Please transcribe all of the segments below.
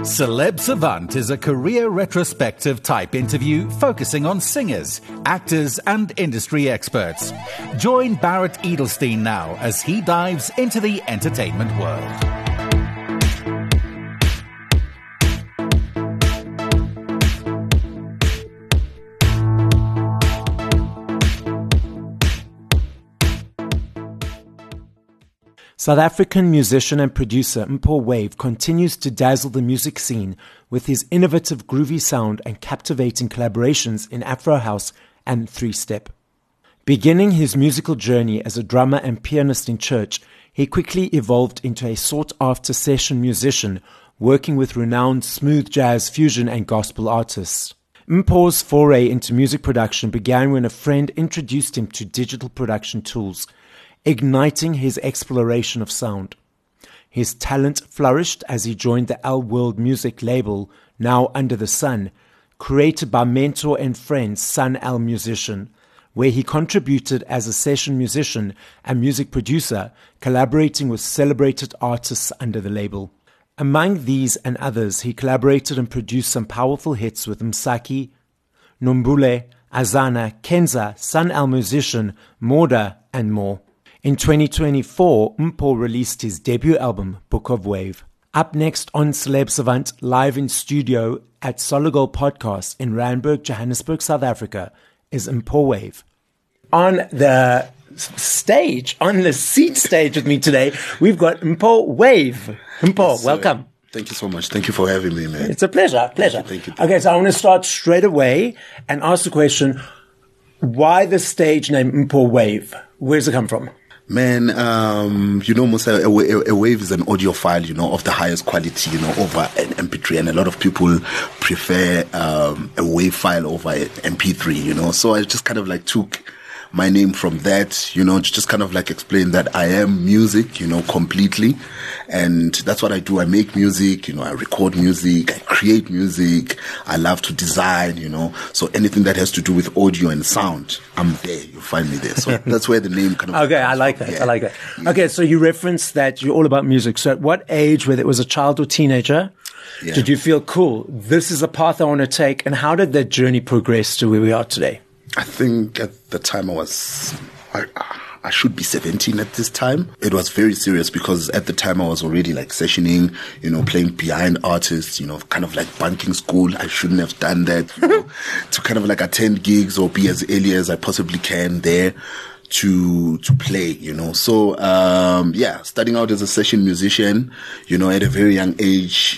Celeb Savant is a career retrospective type interview focusing on singers, actors, and industry experts. Join Barrett Edelstein now as he dives into the entertainment world. South African musician and producer Mpho Wave continues to dazzle the music scene with his innovative groovy sound and captivating collaborations in Afro House and three-step. Beginning his musical journey as a drummer and pianist in church, he quickly evolved into a sought-after session musician, working with renowned smooth jazz, fusion and gospel artists. Mpho's foray into music production began when a friend introduced him to digital production tools, igniting his exploration of sound. His talent flourished as he joined the L World Music label, now Under the Sun, created by mentor and friend Sun L Musician, where he contributed as a session musician and music producer, collaborating with celebrated artists under the label. Among these and others, he collaborated and produced some powerful hits with Msaki, Nombule, Azana, Kenza, Sun L Musician, Morda, and more. In 2024, Mpho released his debut album, Book of Wave. Up next on Celeb Savant, live in studio at Sologol Podcast in Randburg, Johannesburg, South Africa, is Mpho Wave. On the stage, on the seat stage with me today, we've got Mpho Wave. Mpho, yes, welcome. Thank you so much. Thank you for having me, man. It's a pleasure. Thank you. Okay, so I want to start straight away and ask the question, why the stage name Mpho Wave? Where does it come from? Man, Musa, a wave is an audio file, of the highest quality, over an MP3. And a lot of people prefer a wave file over an MP3, So I just kind of took my name from that, just kind of explain that I am music, completely. And that's what I do. I make music, I record music, I create music. I love to design, So anything that has to do with audio and sound, I'm there. You'll find me there. So that's where the name kind of... Okay, I like that. Yeah. I like that. Okay, so you referenced that you're all about music. So at what age, whether it was a child or teenager, did you feel, cool, this is a path I want to take? And how did that journey progress to where we are today? I think at the time I should be 17 at this time. It was very serious because at the time I was already sessioning, playing behind artists, kind of bunking school. I shouldn't have done that, to kind of attend gigs or be as early as I possibly can there to play, So, starting out as a session musician, at a very young age,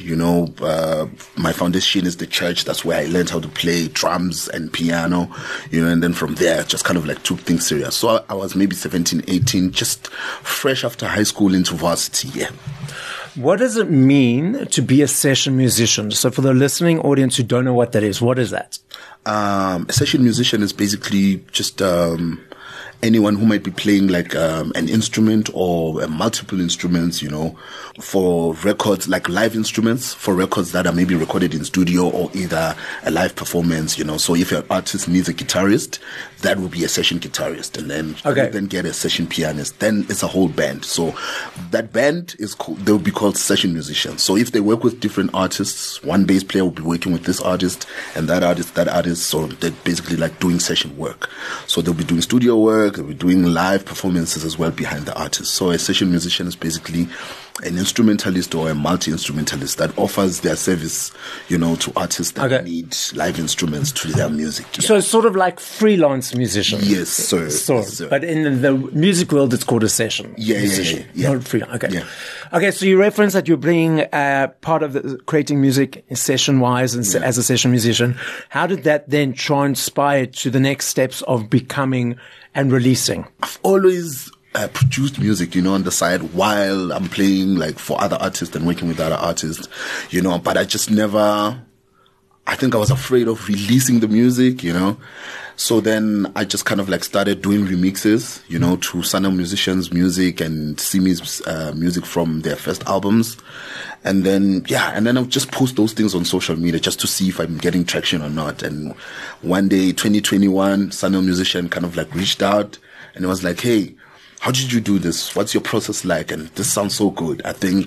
my foundation is the church. That's where I learned how to play drums and piano, and then from there, just kind of took things serious. So I was maybe 17, 18, just fresh after high school into varsity. Yeah. What does it mean to be a session musician? So for the listening audience who don't know what that is, what is that? A session musician is basically just, anyone who might be playing an instrument or multiple instruments, for records, live instruments, for records that are maybe recorded in studio or either a live performance, So if an artist needs a guitarist, that will be a session guitarist. And then you then get a session pianist. Then it's a whole band. So that band they'll be called session musicians. So if they work with different artists, one bass player will be working with this artist and that artist. So they're basically doing session work. So they'll be doing studio work. They'll be doing live performances as well behind the artist. So a session musician is basically an instrumentalist or a multi-instrumentalist that offers their service, to artists that need live instruments to their music. Yeah. So it's sort of like freelance musician. Yes, sir. But in the music world, it's called a session. Yeah. Not freelance. Okay. Yeah. Okay, so you referenced that you're being part of the creating music session-wise and as a session musician. How did that then transpire to the next steps of becoming and releasing? I've always produced music, on the side while I'm playing for other artists and working with other artists, but I just never, I think I was afraid of releasing the music, So then I just kind of started doing remixes, to Sun L musicians' music and Simi's music from their first albums. And then I'll just post those things on social media just to see if I'm getting traction or not. And one day, 2021, Sun L musician kind of reached out and it was hey, how did you do this? What's your process like? And this sounds so good. I think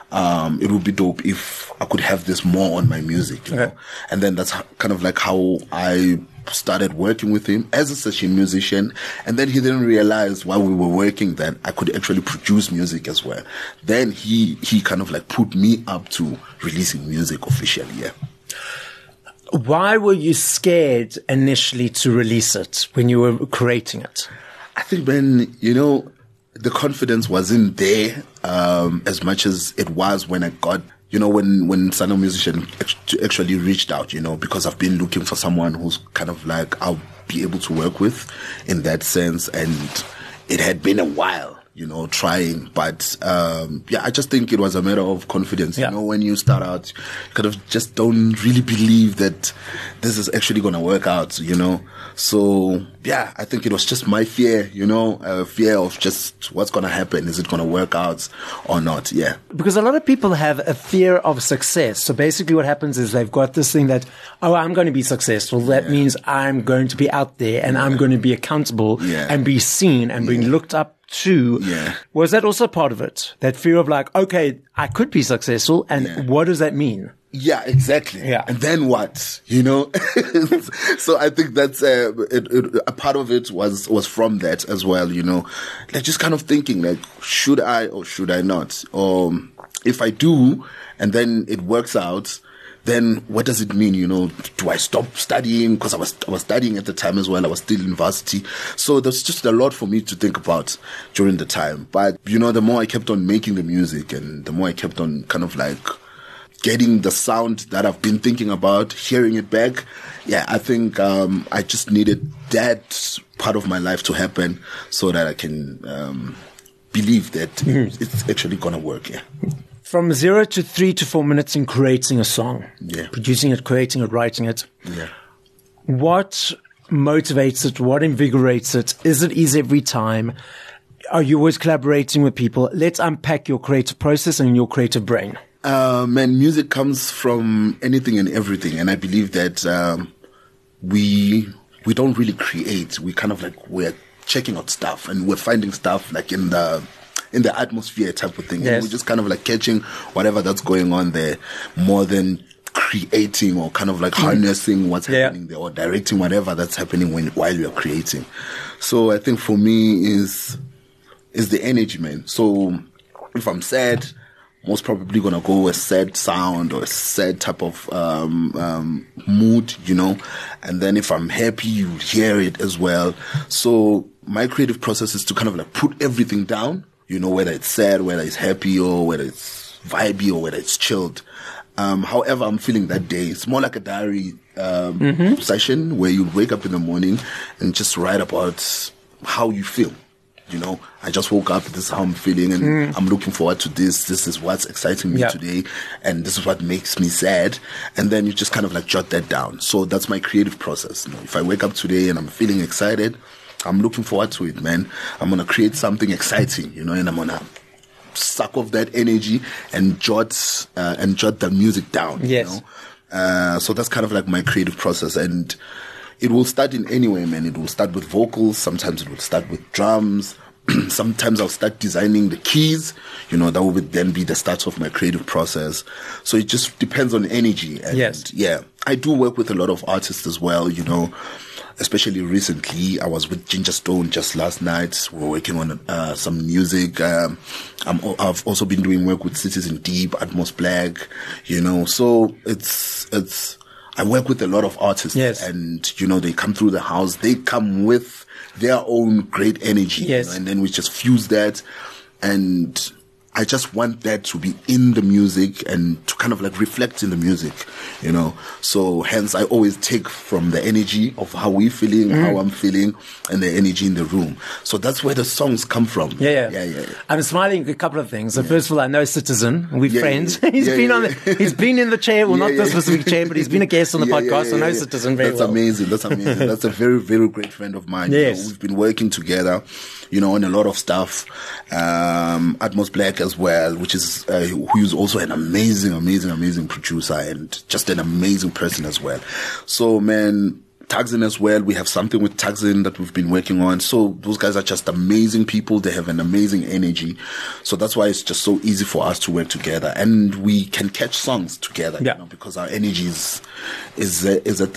it would be dope if I could have this more on my music, you know? And then that's kind of like how I started working with him as a session musician. And then he didn't realize while we were working that I could actually produce music as well. Then he kind of like put me up to releasing music officially. Yeah. Why were you scared initially to release it when you were creating it? I think, man, you know, the confidence wasn't there as much as it was when I got, you know, when Sana Musician actually reached out, you know, because I've been looking for someone who's kind of like I'll be able to work with in that sense. And it had been a while, you know, trying. But yeah, I just think it was a matter of confidence. You know, when you start out, you kind of just don't really believe that this is actually going to work out, you know. So yeah, I think it was just my fear, you know, fear of just what's going to happen. Is it going to work out or not? Yeah. Because a lot of people have a fear of success. So basically what happens is they've got this thing that, oh, I'm going to be successful. That means I'm going to be out there and I'm going to be accountable and be seen and being looked up to. Was that also part of it? That fear of like, okay, I could be successful. And what does that mean? Yeah, exactly. Yeah. And then what, you know? So I think that's, a part of it was from that as well, you know, like just kind of thinking like, should I or should I not? Or if I do, and then it works out, then what does it mean? You know, do I stop studying? Cause I was studying at the time as well. I was still in varsity. So there's just a lot for me to think about during the time. But, you know, the more I kept on making the music and the more I kept on kind of like getting the sound that I've been thinking about, hearing it back. Yeah, I think I just needed that part of my life to happen so that I can believe that it's actually going to work. Yeah. From 0 to 3 to 4 minutes in creating a song, yeah, producing it, creating it, writing it. Yeah. What motivates it? What invigorates it? Is it easy every time? Are you always collaborating with people? Let's unpack your creative process and your creative brain. Man, music comes from anything and everything. And I believe that, we don't really create. We kind of like, we're checking out stuff and we're finding stuff like in the atmosphere type of thing. Yes. And we're just kind of like catching whatever that's going on there more than creating or kind of like harnessing what's happening there or directing whatever that's happening while you're creating. So I think for me is the energy, man. So if I'm sad, most probably gonna go a sad sound or a sad type of mood, you know. And then if I'm happy, you hear it as well. So my creative process is to kind of like put everything down, you know, whether it's sad, whether it's happy, or whether it's vibey, or whether it's chilled. However I'm feeling that day. It's more like a diary session where you wake up in the morning and just write about how you feel. You know, I just woke up, this is how I'm feeling, and I'm looking forward to this. This is what's exciting me today, and this is what makes me sad. And then you just kind of like jot that down. So that's my creative process. You know, if I wake up today and I'm feeling excited, I'm looking forward to it, man. I'm going to create something exciting, you know, and I'm going to suck off that energy and jot the music down, you know. So that's kind of like my creative process. And it will start in any way, man. It will start with vocals. Sometimes it will start with drums. Sometimes I'll start designing the keys. You know, that will then be the start of my creative process. So it just depends on energy. And yeah, I do work with a lot of artists as well, you know. Especially recently, I was with Ginger Stone just last night. We were working on some music. I've also been doing work with Citizen Deep, Atmos Black, you know. So I work with a lot of artists, and you know, they come through the house. They come with their own great energy, you know, and then we just fuse that. And I just want that to be in the music and to kind of like reflect in the music, you know. So hence I always take from the energy of how we're feeling, how I'm feeling, and the energy in the room. So that's where the songs come from. Yeah. I'm smiling at a couple of things. So first of all, I know Citizen. We're friends. He's been in the chair, well, not this specific chair, but he's been a guest on the podcast. So I know Citizen very well. That's amazing. That's a very, very great friend of mine. You know, we've been working together, you know, on a lot of stuff. Atmos Black as well, which is who is also an amazing producer and just an amazing person as well. So man, Tagzin as well. We have something with Tagzin that we've been working on. So those guys are just amazing people. They have an amazing energy. So that's why it's just so easy for us to work together, and we can catch songs together, Yeah. you know, because our energy is at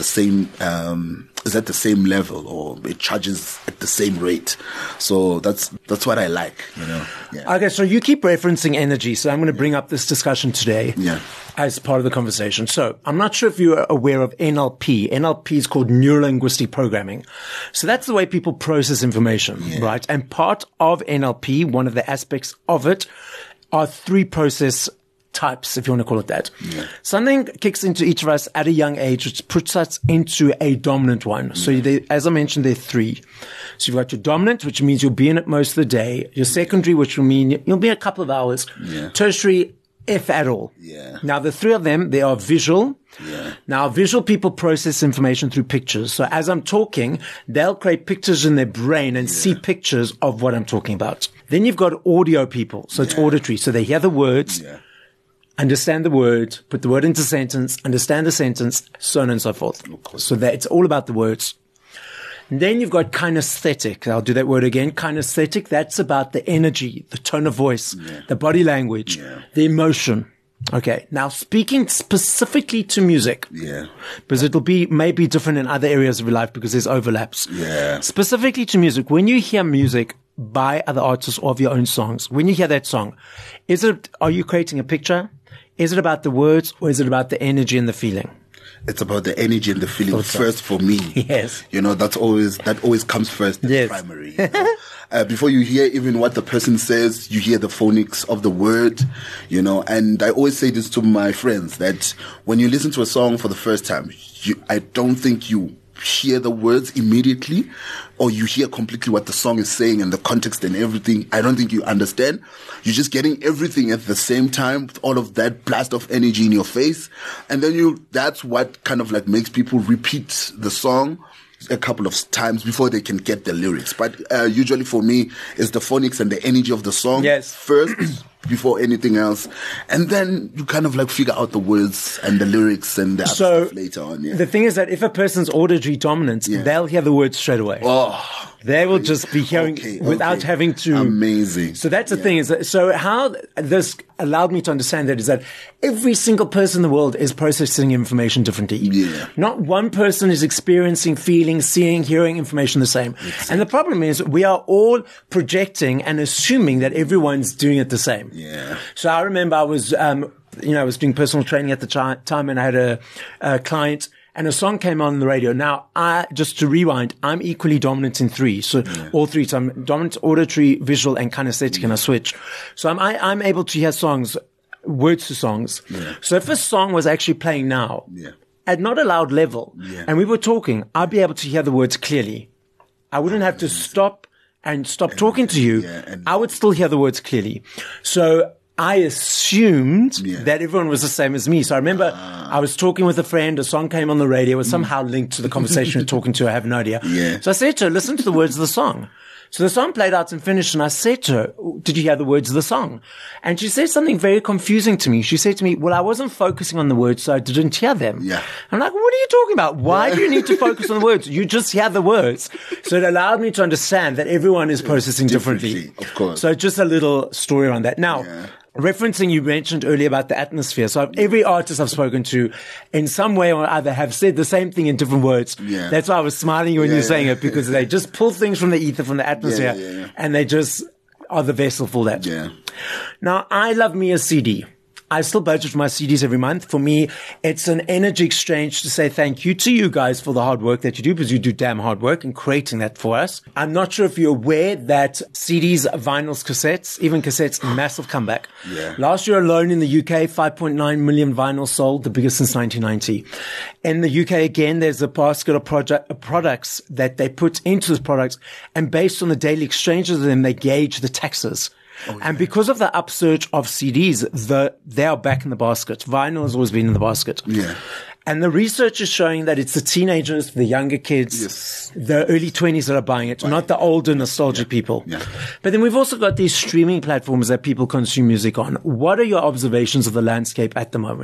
the same level, or it charges at the same rate. So that's what I like, you know. Yeah. Okay, so you keep referencing energy, so I'm going to bring up this discussion today as part of the conversation. So I'm not sure if you're aware of NLP. NLP is called Neuro-Linguistic Programming. So that's the way people process information, right? And part of NLP, one of the aspects of it, are 3 process types, if you want to call it that. Yeah. Something kicks into each of us at a young age, which puts us into a dominant one. So as I mentioned, there are 3. So you've got your dominant, which means you'll be in it most of the day. Your secondary, which will mean you'll be a couple of hours. Yeah. Tertiary, if at all. Yeah. Now, the 3 of them, they are visual. Yeah. Now, visual people process information through pictures. So as I'm talking, they'll create pictures in their brain and see pictures of what I'm talking about. Then you've got audio people. So it's auditory. So they hear the words, understand the word, put the word into sentence, understand the sentence, so on and so forth. So that it's all about the words. And then you've got kinesthetic. I'll do that word again. Kinesthetic. That's about the energy, the tone of voice, the body language, the emotion. Okay. Now, speaking specifically to music, because it'll be maybe different in other areas of your life because there's overlaps. Yeah. Specifically to music, when you hear music by other artists or of your own songs, when you hear that song, are you creating a picture? Is it about the words, or is it about the energy and the feeling? It's about the energy and the feeling first for me. Yes. You know, that always comes first, primary. You know? Before you hear even what the person says, you hear the phonics of the word, you know. And I always say this to my friends, that when you listen to a song for the first time, I don't think you hear the words immediately, or you hear completely what the song is saying and the context and everything. I don't think you understand. You're just getting everything at the same time, with all of that blast of energy in your face. And then that's what kind of like makes people repeat the song a couple of times before they can get the lyrics. But usually for me, it's the phonics and the energy of the song first, before anything else. And then you kind of like figure out the words and the lyrics and the other stuff later on. Yeah. The thing is that if a person's auditory dominant, they'll hear the words straight away. Oh, they will just be hearing without having to. Amazing. So that's the thing. So how this allowed me to understand that is that every single person in the world is processing information differently. Yeah. Not one person is experiencing, feeling, seeing, hearing information the same. Exactly. And the problem is we are all projecting and assuming that everyone's doing it the same. Yeah. So I remember I was, I was doing personal training at the time, and I had a client, and a song came on the radio. Now, just to rewind, I'm equally dominant in 3. So all 3. So I'm dominant, auditory, visual, and kinesthetic, and I switch. So I'm able to hear songs, words to songs. Yeah. So if a song was actually playing now, at not a loud level, and we were talking, I'd be able to hear the words clearly. I wouldn't have to stop talking to you. I would still hear the words clearly. So I assumed that everyone was the same as me. So I remember I was talking with a friend, a song came on the radio, it was somehow linked to the conversation we were talking to, I have no idea. Yeah. So I said to her, listen to the words of the song. So the song played out and finished, and I said to her, did you hear the words of the song? And she said something very confusing to me. She said to me, well, I wasn't focusing on the words, so I didn't hear them. Yeah. I'm like, what are you talking about? Why do you need to focus on the words? You just hear the words. So it allowed me to understand that everyone is processing differently. Of course. So just a little story around that. Now, referencing, you mentioned earlier about the atmosphere. So every artist I've spoken to in some way or other have said the same thing in different words. Yeah. That's why I was smiling when you were saying it, because they just pull things from the ether, from the atmosphere, and they just are the vessel for that. Yeah. Now, I love me a CD. I still budget for my CDs every month. For me, it's an energy exchange to say thank you to you guys for the hard work that you do, because you do damn hard work in creating that for us. I'm not sure if you're aware that CDs, vinyls, cassettes, even cassettes, massive comeback. Yeah. Last year alone in the UK, 5.9 million vinyls sold, the biggest since 1990. In the UK, again, there's a basket of products that they put into the products, and based on the daily exchanges of them, they gauge the taxes. And because of the upsurge of CDs, they are back in the basket. Vinyl has always been in the basket. Yeah. And the research is showing that it's the teenagers, the younger kids, the early 20s that are buying it, not the older nostalgic people. Yeah. But then we've also got these streaming platforms that people consume music on. What are your observations of the landscape at the moment?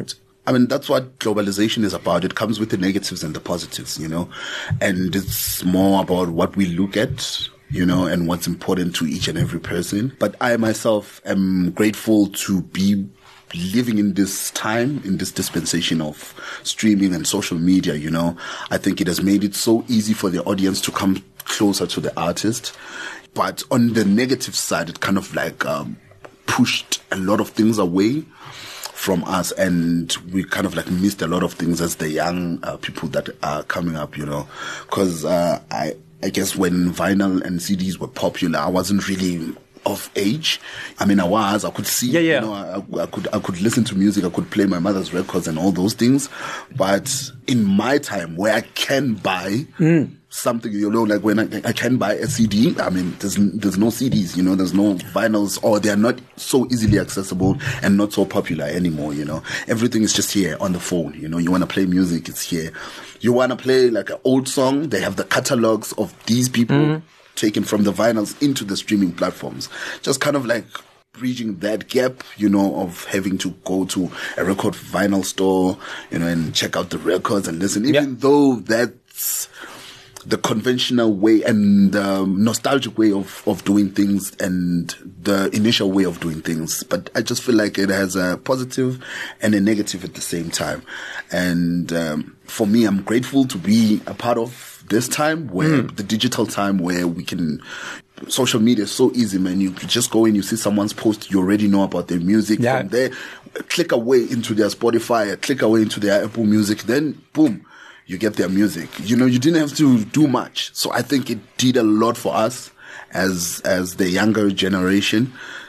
I mean, that's what globalization is about. It comes with the negatives and the positives, you know, and it's more about what we look at, you know, and what's important to each and every person. But I myself am grateful to be living in this time, in this dispensation of streaming and social media, you know. I think it has made it so easy for the audience to come closer to the artist. But on the negative side, it kind of like pushed a lot of things away from us, and we kind of like missed a lot of things as the young people that are coming up, you know, because I guess when vinyl and CDs were popular, I wasn't really of age. I mean, I could see, you know, I could listen to music, I could play my mother's records and all those things. But in my time, where I can buy something, you know, like when I can buy a CD, I mean, there's no CDs, you know, there's no vinyls, or they're not so easily accessible and not so popular anymore, you know. Everything is just here on the phone, you know. You want to play music, it's here. You want to play like an old song, they have the catalogs of these people taken from the vinyls into the streaming platforms. Just kind of like bridging that gap, you know, of having to go to a record vinyl store, you know, and check out the records and listen, even though that's the conventional way and the nostalgic way of doing things and the initial way of doing things. But I just feel like it has a positive and a negative at the same time. And for me, I'm grateful to be a part of this time, where the digital time, where we can, social media is so easy, man. You just go in, you see someone's post, you already know about their music. From there, click away into their Spotify, click away into their Apple Music, then boom, you get their music. You know, you didn't have to do much. So I think it did a lot for us as the younger generation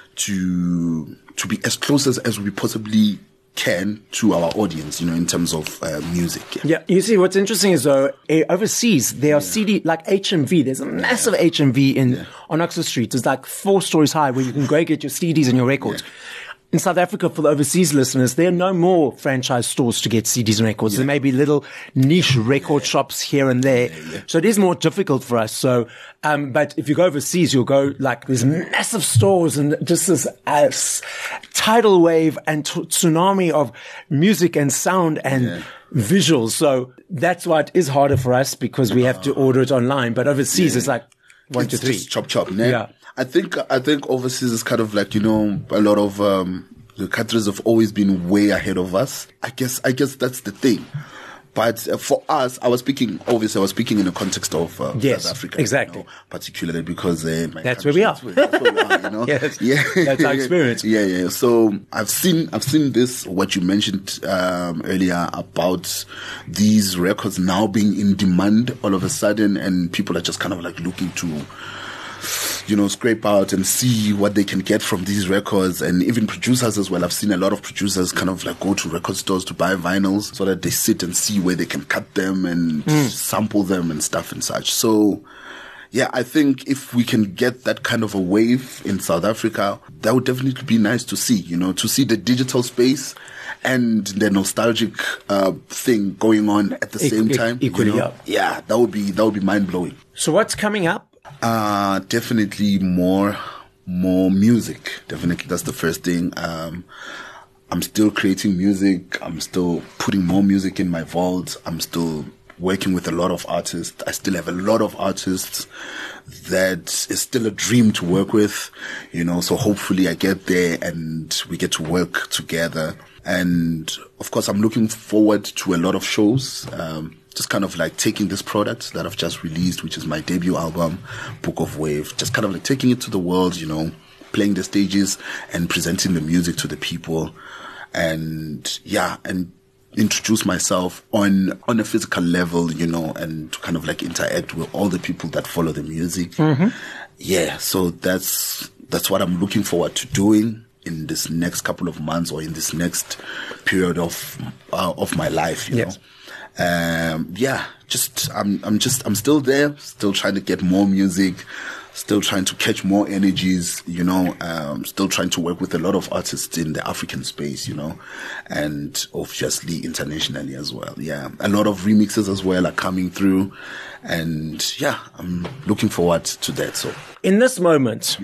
to be as close as we possibly can to our audience, you know, in terms of music. Yeah, you see, what's interesting is though, overseas, there are CD, like HMV, there's a massive HMV on Oxford Street. It's like 4 stories high where you can go get your CDs and your records. In South Africa, for the overseas listeners, there are no more franchise stores to get CDs and records. There may be little niche record shops here and there. So it is more difficult for us. So, but if you go overseas, you'll go like there's massive stores and just this tidal wave and tsunami of music and sound and visuals. So that's why it is harder for us, because we have to order it online. But overseas, it's like 1, 2, 3. Just chop, yeah. I think overseas is kind of like, you know, a lot of the countries have always been way ahead of us. I guess that's the thing. But for us, I was speaking in the context of South Africa, exactly, you know, particularly because that's where we are. That's where we are, you know. That's our experience. Yeah. So I've seen this, what you mentioned earlier about these records now being in demand all of a sudden, and people are just kind of like looking to, you know, scrape out and see what they can get from these records. And even producers as well. I've seen a lot of producers kind of like go to record stores to buy vinyls so that they sit and see where they can cut them and sample them and stuff and such. So yeah, I think if we can get that kind of a wave in South Africa, that would definitely be nice to see, you know, to see the digital space and the nostalgic thing going on at the same time. Equally, you know? Yeah, that would be mind blowing. So what's coming up? Definitely more music. Definitely, that's the first thing. I'm still creating music. I'm still putting more music in my vault. I'm still working with a lot of artists. I still have a lot of artists that is still a dream to work with, you know, so hopefully I get there and we get to work together. And of course, I'm looking forward to a lot of shows. Just kind of like taking this product that I've just released, which is my debut album, Book of Wave, just kind of like taking it to the world, you know, playing the stages and presenting the music to the people. And yeah, and introduce myself on a physical level, you know, and to kind of like interact with all the people that follow the music. Yeah, so that's what I'm looking forward to doing in this next couple of months, or in this next period of my life, you know. Yeah, I'm still there, still trying to get more music, still trying to catch more energies, you know, still trying to work with a lot of artists in the African space, you know, and obviously internationally as well. Yeah, a lot of remixes as well are coming through, and yeah, I'm looking forward to that. So in this moment,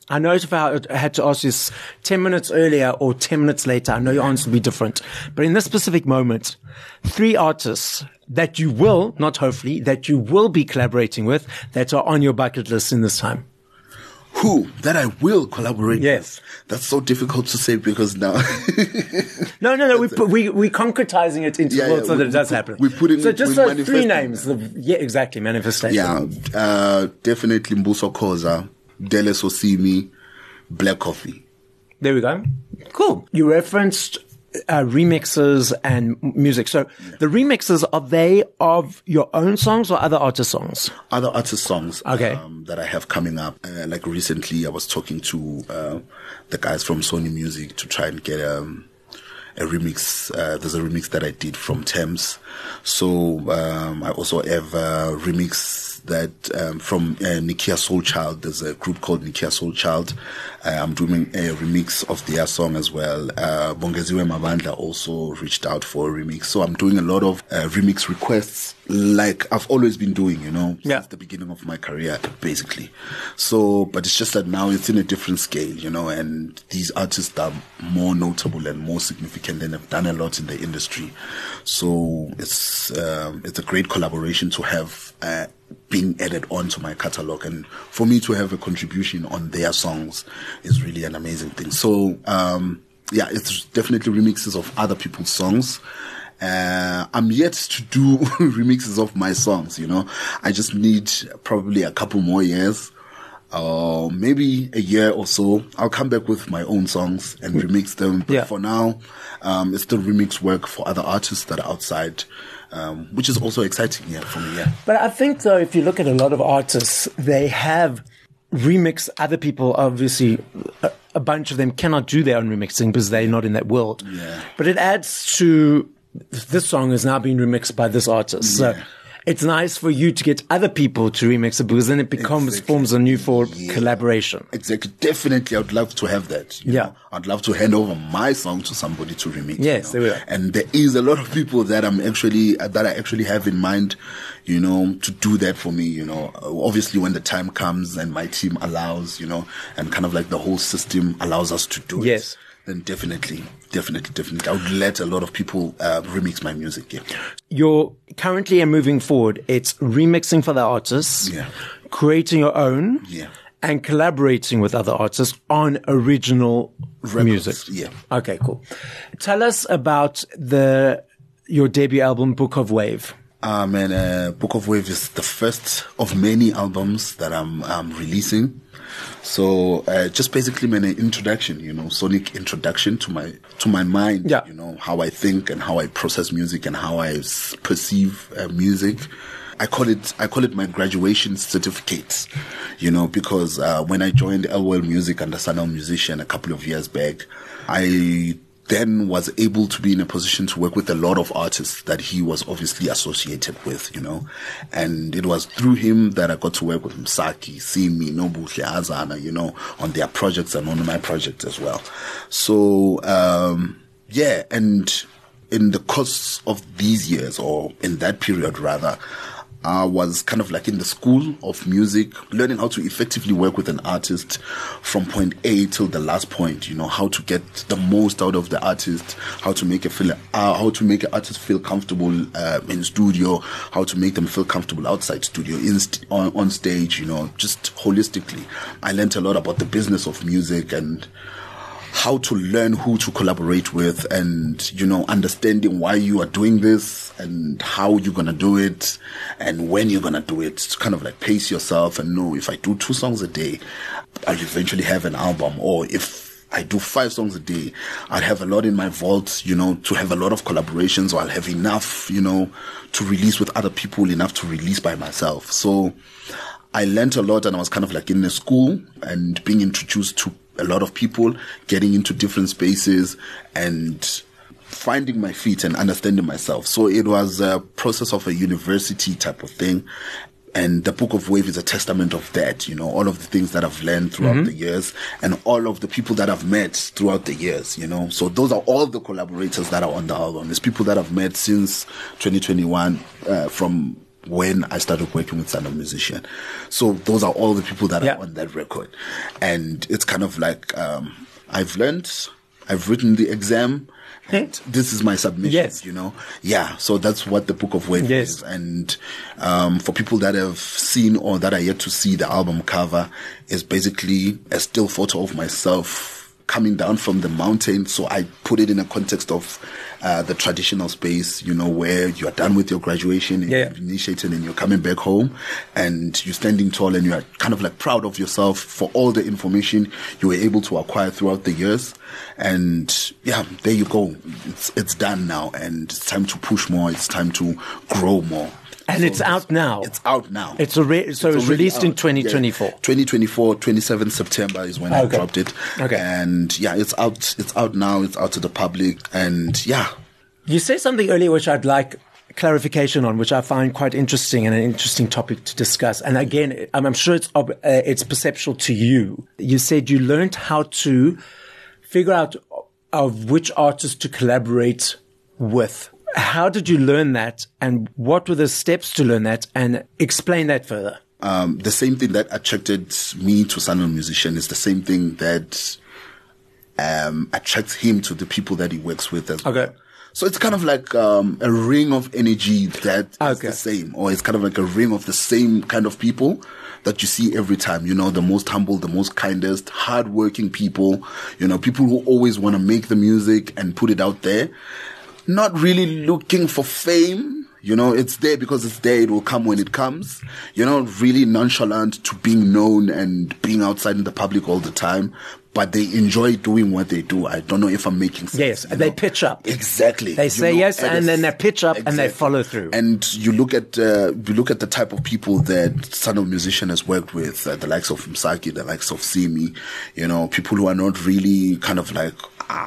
I know if I had to ask you this 10 minutes earlier or 10 minutes later, I know your answer would be different. But in this specific moment, 3 artists that you will, not hopefully, that you will be collaborating with that are on your bucket list in this time. Who that I will collaborate Yes. with? That's so difficult to say because now. No. We're concretizing it into the world so that it does happen. We're putting so just we're 3 names. Exactly. Manifestation. Yeah. Definitely Mbuso Khoza, Dele Sosimi, Black Coffee. There we go. Cool. You referenced remixes and music. So the remixes, are they of your own songs or other artist songs? Other artist songs. Okay. That I have coming up. Like recently I was talking to the guys from Sony Music to try and get a remix. There's a remix that I did from Thames. So I also have a remix that from Nikia Soulchild. There's a group called Nikia Soulchild. I'm doing a remix of their song as well. Bongeziwe Mavandla also reached out for a remix. So I'm doing a lot of remix requests like I've always been doing, since the beginning of my career, basically. So, but it's just that now it's in a different scale, and these artists are more notable and more significant and have done a lot in the industry. So it's a great collaboration to have being added onto my catalog, and for me to have a contribution on their songs is really an amazing thing. So it's definitely remixes of other people's songs. I'm yet to do remixes of my songs, I just need probably a couple more years, maybe a year or so. I'll come back with my own songs and remix them. But for now, it's still remix work for other artists that are outside, which is also exciting for me. But I think though, if you look at a lot of artists, they have remix other people. Obviously, a bunch of them cannot do their own remixing because they're not in that world. Yeah. But it adds to this song is now being remixed by this artist. So it's nice for you to get other people to remix it because then it becomes forms a new collaboration. Exactly. Definitely. I would love to have that. You know? I'd love to hand over my song to somebody to remix. Yes, there we are. And there is a lot of people that I actually have in mind, to do that for me, obviously when the time comes and my team allows, and kind of like the whole system allows us to do it. Then definitely. I would let a lot of people remix my music. Yeah. You're currently and moving forward, it's remixing for the artists, creating your own, and collaborating with other artists on original music. Yeah. Okay, cool. Tell us about your debut album, Book of Wave. Book of Wave is the first of many albums that I'm releasing. So just basically an introduction, sonic introduction to my mind, how I think and how I process music and how I perceive music. I call it my graduation certificate, because when I joined Elwell Music under Sanel Musician a couple of years back, I then was able to be in a position to work with a lot of artists that he was obviously associated with, and it was through him that I got to work with Msaki, Simi, Nobuhle, Azana, on their projects and on my project as well. So, and in the course of these years, or in that period rather, I was kind of like in the school of music, learning how to effectively work with an artist from point A till the last point, how to get the most out of the artist, how to make an artist feel comfortable in studio, how to make them feel comfortable outside studio, on stage, just holistically. I learned a lot about the business of music and how to learn who to collaborate with, and understanding why you are doing this and how you're gonna do it and when you're gonna do it, to kind of like pace yourself and know if I do 2 songs a day, I'll eventually have an album, or if I do 5 songs a day, I'll have a lot in my vault, to have a lot of collaborations, or I'll have enough, to release with other people, enough to release by myself. So I learned a lot, and I was kind of like in a school and being introduced to a lot of people, getting into different spaces and finding my feet and understanding myself. So it was a process of a university type of thing. And the Book of Wave is a testament of that, all of the things that I've learned throughout the years and all of the people that I've met throughout the years, So those are all the collaborators that are on the album. It's people that I've met since 2021, from when I started working with Son of Musician. So those are all the people that are on that record. And it's kind of like, I've learned, I've written the exam, and this is my submission, you know? Yeah. So that's what the Book of Work is. And, for people that have seen or that are yet to see the album cover, is basically a still photo of myself coming down from the mountain. So I put it in a context of the traditional space, you know, where you are done with your graduation, and you've initiated, and you're coming back home, and you're standing tall, and you are kind of like proud of yourself for all the information you were able to acquire throughout the years. And yeah, there you go. It's done now, and it's time to push more. It's time to grow more. And so it's out now. It's out now. So it was released in 2024. 2024, 27 September is when I dropped it. Okay. And yeah, it's out. It's out now. It's out to the public. And yeah. You said something earlier which I'd like clarification on, which I find quite interesting and an interesting topic to discuss. And again, I'm sure it's perceptual to you. You said you learned how to figure out of which artists to collaborate with. How did you learn that, and what were the steps to learn that, and explain that further? The same thing that attracted me to Son of Musician is the same thing that attracts him to the people that he works with as well. So it's kind of like a ring of energy that is the same, or it's kind of like a ring of the same kind of people that you see every time, you know, the most humble, the most kindest, hardworking people, you know, people who always want to make the music and put it out there. Not really looking for fame, you know, it's there because it's there. It will come when it comes. You're not really nonchalant to being known and being outside in the public all the time, but they enjoy doing what they do. I don't know if I'm making sense. Yes, they pitch up. Exactly. They say yes, and then they pitch up and they follow through. And you look at the type of people that Son of Musician has worked with, the likes of Msaki, the likes of Simi, you know, people who are not really kind of like,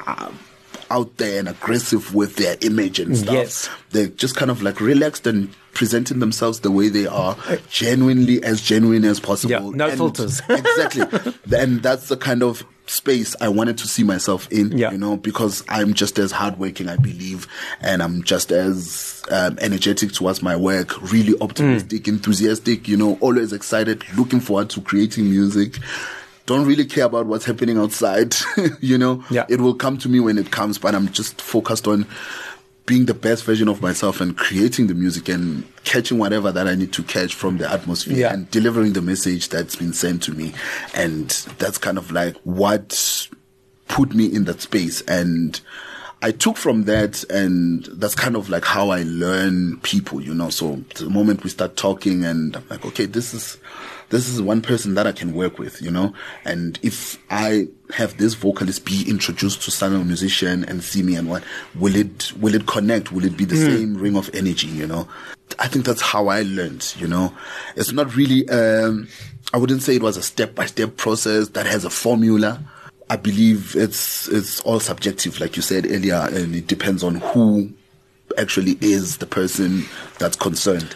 out there and aggressive with their image and stuff. Yes. They're just kind of like relaxed and presenting themselves the way they are, genuine as possible. Yeah, no filters. Exactly. And that's the kind of space I wanted to see myself in, you know, because I'm just as hardworking, I believe, and I'm just as energetic towards my work, really optimistic, enthusiastic, you know, always excited, looking forward to creating music. Don't really care about what's happening outside, you know. It will come to me when it comes, but I'm just focused on being the best version of myself and creating the music and catching whatever that I need to catch from the atmosphere and delivering the message that's been sent to me. And that's kind of like what put me in that space. And I took from that, and that's kind of like how I learn people, you know. So the moment we start talking, and I'm like, okay, this is one person that I can work with, you know. And if I have this vocalist be introduced to Son of Musician and see me, and what will it connect? Will it be the same ring of energy, you know? I think that's how I learned, you know. It's not really, I wouldn't say it was a step-by-step process that has a formula. I believe it's all subjective, like you said earlier, and it depends on who actually is the person that's concerned.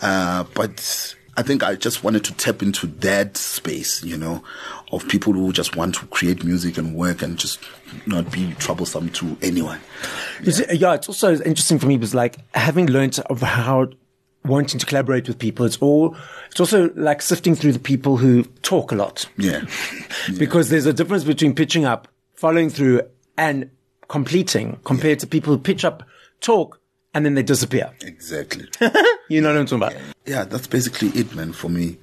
But I think I just wanted to tap into that space, you know, of people who just want to create music and work and just not be troublesome to anyone. Yeah, it's also interesting for me because, like, having learned of how wanting to collaborate with people, it's also like sifting through the people who talk a lot. Yeah. Because there's a difference between pitching up, following through, and completing compared to people who pitch up, talk, and then they disappear. Exactly. You know what I'm talking about? Yeah, that's basically it, man, for me.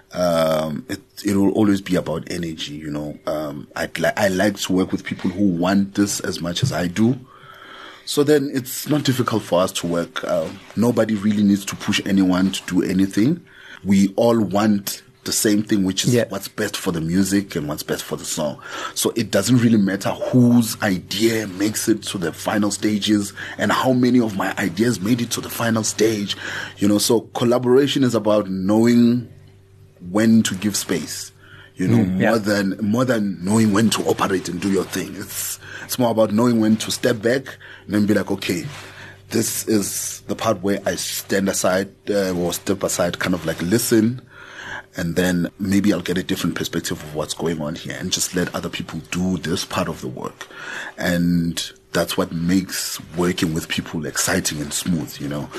It will always be about energy, you know. I like to work with people who want this as much as I do. So then it's not difficult for us to work. Nobody really needs to push anyone to do anything. We all want the same thing, which is what's best for the music and what's best for the song. So it doesn't really matter whose idea makes it to the final stages and how many of my ideas made it to the final stage. You know, so collaboration is about knowing when to give space. You know, more than knowing when to operate and do your thing. It's more about knowing when to step back and then be like, okay, this is the part where I stand aside or step aside, kind of like listen, and then maybe I'll get a different perspective of what's going on here and just let other people do this part of the work. And that's what makes working with people exciting and smooth, you know.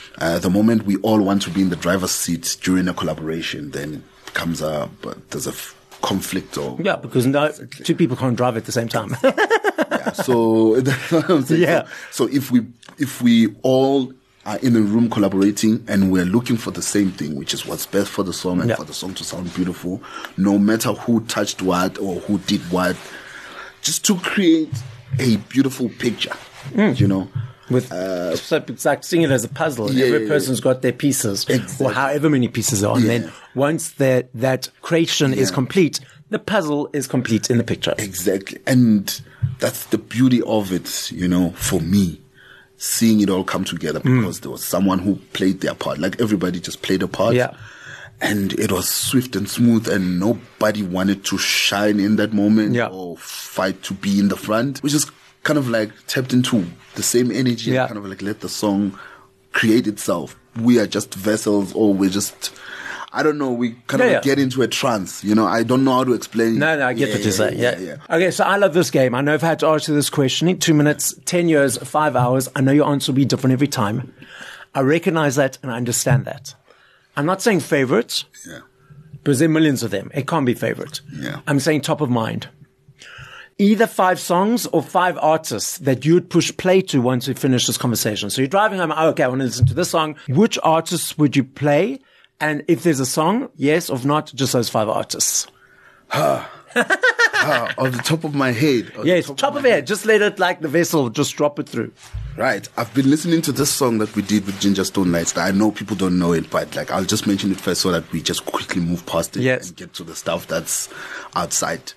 The moment we all want to be in the driver's seat during a collaboration, then it comes up, but there's a conflict or... Yeah, because two people can't drive at the same time. Yeah, so that's what I'm saying. Yeah. So if we all are in a room collaborating and we're looking for the same thing, which is what's best for the song and for the song to sound beautiful, no matter who touched what or who did what, just to create a beautiful picture, you know. So it's like seeing it as a puzzle. Every person's got their pieces, or however many pieces are. And then once that creation is complete, the puzzle is complete in the picture. Exactly. And that's the beauty of it, you know, for me, seeing it all come together, because there was someone who played their part. Like, everybody just played a part. Yeah. And it was swift and smooth, and nobody wanted to shine in that moment or fight to be in the front. We just kind of like tapped into the same energy and kind of like let the song create itself. We are just vessels, or we're just, I don't know, we kind of get into a trance. You know, I don't know how to explain. No, I get what you're saying. Yeah. Okay, so I love this game. I know I've had to answer this question in 2 minutes, 10 years, 5 hours. I know your answer will be different every time. I recognize that and I understand that. I'm not saying favorite, because there are millions of them. It can't be favorite. Yeah. I'm saying top of mind. Either 5 songs or 5 artists that you would push play to once we finish this conversation. So you're driving home, okay, I want to listen to this song. Which artists would you play? And if there's a song, yes, or if not, just those 5 artists. Off the top of my head. Yes, top of head. Just let it, like the vessel, just drop it through. Right. I've been listening to this song that we did with Ginger Stone Lights. I know people don't know it, but like, I'll just mention it first so that we just quickly move past it and get to the stuff that's outside.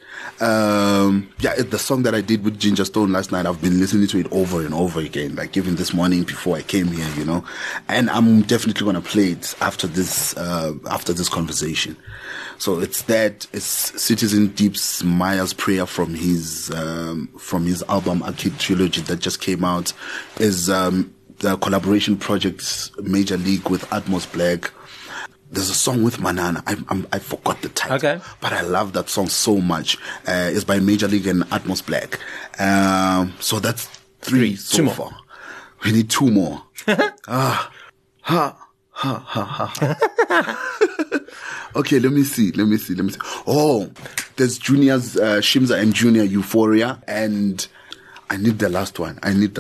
The song that I did with Ginger Stone last night, I've been listening to it over and over again, like even this morning before I came here, you know, and I'm definitely going to play it after this conversation. So it's Citizen Deep's Maya's Prayer from his album Arcade Trilogy that just came out, is the collaboration project Major League with Atmos Black. There's a song with Manana. I forgot the title, but I love that song so much. It's by Major League and Atmos Black. So that's 3 so far. We need 2 more. Okay, let me see. Oh, there's Junior's, Shimza and Junior Euphoria, and I need the last one.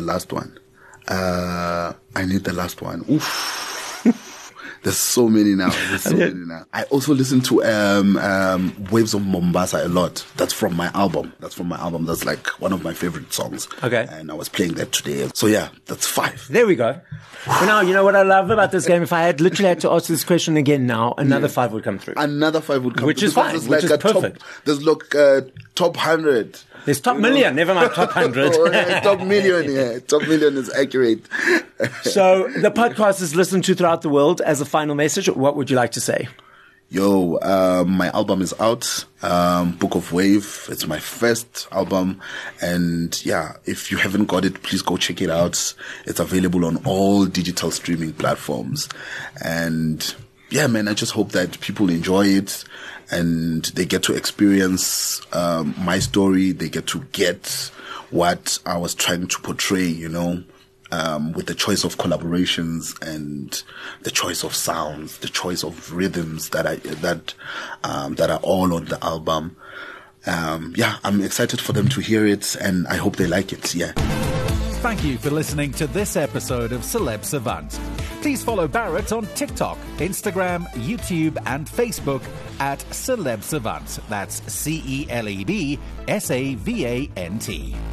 Oof. There's so many now. I also listen to Waves of Mombasa a lot. That's from my album. That's like one of my favorite songs. Okay. And I was playing that today. So yeah, that's 5. There we go. Well, now, you know what I love about this game? If I had literally had to ask this question again now, another 5 would come through. Which is fine. Which is perfect. There's top 100. There's top million, never mind top 100. Top million, Top million is accurate. So the podcast is listened to throughout the world. As a final message, what would you like to say? Yo, my album is out, Book of Wave. It's my first album. And yeah, if you haven't got it, please go check it out. It's available on all digital streaming platforms. And yeah, man, I just hope that people enjoy it and they get to experience my story. They get to get what I was trying to portray, you know, with the choice of collaborations and the choice of sounds, the choice of rhythms that are all on the album. I'm excited for them to hear it, and I hope they like it. Yeah. Thank you for listening to this episode of Celeb Savant. Please follow Barrett on TikTok, Instagram, YouTube, and Facebook at Celeb Savant. That's CelebSavant.